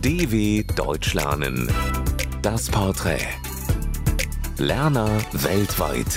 DW Deutsch lernen. Das Porträt. Lerner weltweit.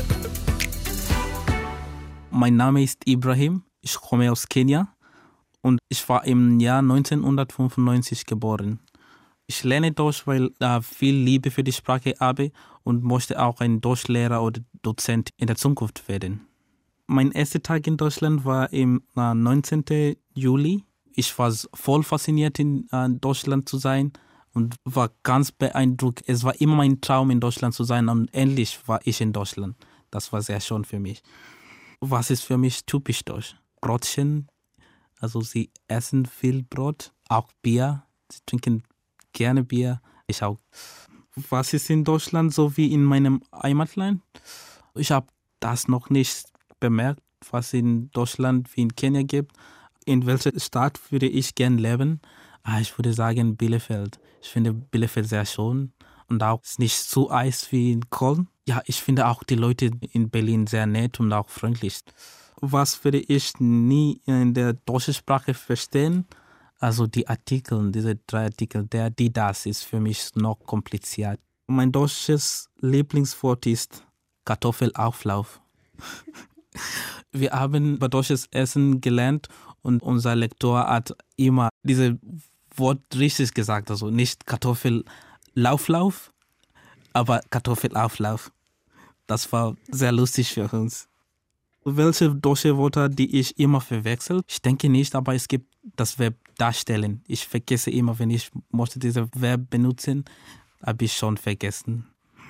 Mein Name ist Ibrahim, ich komme aus Kenia und ich war im Jahr 1995 geboren. Ich lerne Deutsch, weil ich viel Liebe für die Sprache habe und möchte auch ein Deutschlehrer oder Dozent in der Zukunft werden. Mein erster Tag in Deutschland war am 19. Juli. Ich war voll fasziniert, in Deutschland zu sein und war ganz beeindruckt. Es war immer mein Traum, in Deutschland zu sein und endlich war ich in Deutschland. Das war sehr schön für mich. Was ist für mich typisch deutsch? Brotchen, also sie essen viel Brot, auch Bier, sie trinken gerne Bier, ich auch. Was ist in Deutschland so wie in meinem Heimatland? Ich habe das noch nicht bemerkt, was in Deutschland wie in Kenia gibt. In welcher Stadt würde ich gern leben? Ich würde sagen Bielefeld. Ich finde Bielefeld sehr schön und auch ist nicht so heiß wie in Köln. Ja, ich finde auch die Leute in Berlin sehr nett und auch freundlich. Was würde ich nie in der deutschen Sprache verstehen? Also die Artikel, diese 3 Artikel, der, die, das ist für mich noch kompliziert. Mein deutsches Lieblingswort ist Kartoffelauflauf. Wir haben über deutsches Essen gelernt und unser Lektor hat immer dieses Wort richtig gesagt. Also nicht Kartoffelauflauf, aber Kartoffelauflauf. Das war sehr lustig für uns. Welche deutsche Wörter, die ich immer verwechsel? Ich denke nicht, aber es gibt das Verb darstellen. Ich vergesse immer, wenn ich möchte dieses Verb benutzen, habe ich schon vergessen.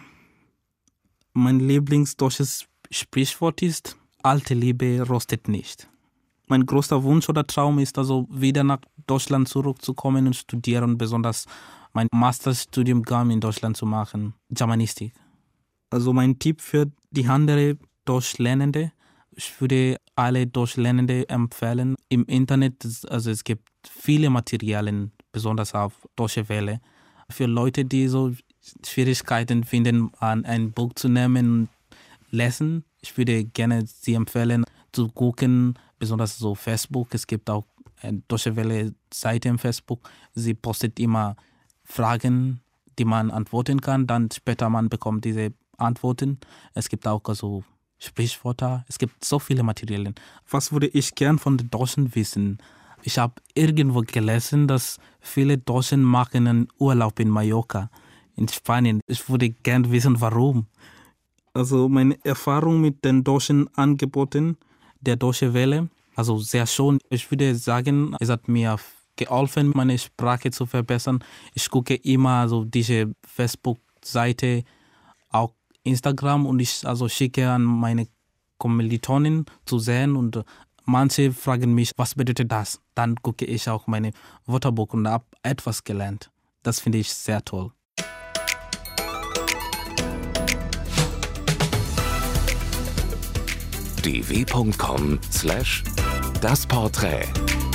Mein Lieblingsdeutsches Sprichwort ist, alte Liebe rostet nicht. Mein größter Wunsch oder Traum ist also, wieder nach Deutschland zurückzukommen und studieren, besonders mein Masterstudiengang in Deutschland zu machen, Germanistik. Also mein Tipp für die anderen Deutschlernende, ich würde alle Deutschlernende empfehlen, im Internet, also es gibt viele Materialien, besonders auf Deutsche Welle, für Leute, die so Schwierigkeiten finden, ein Buch zu nehmen und lesen. Ich würde gerne sie empfehlen, zu gucken, besonders so Facebook. Es gibt auch eine Deutsche Welle Seite im Facebook. Sie postet immer Fragen, die man antworten kann. Dann später man bekommt diese Antworten. Es gibt auch so Sprichwörter. Es gibt so viele Materialien. Was würde ich gern von den Deutschen wissen? Ich habe irgendwo gelesen, dass viele Deutschen machen einen Urlaub in Mallorca, in Spanien. Ich würde gern wissen, warum. Also meine Erfahrung mit den deutschen Angeboten der Deutsche Welle, also sehr schön. Ich würde sagen, es hat mir geholfen, meine Sprache zu verbessern. Ich gucke immer so diese Facebook-Seite, auch Instagram, und ich also schicke an meine Kommilitonen zu sehen und manche fragen mich, was bedeutet das? Dann gucke ich auch meine Wörterbuch und habe etwas gelernt. Das finde ich sehr toll. dw.com/das Porträt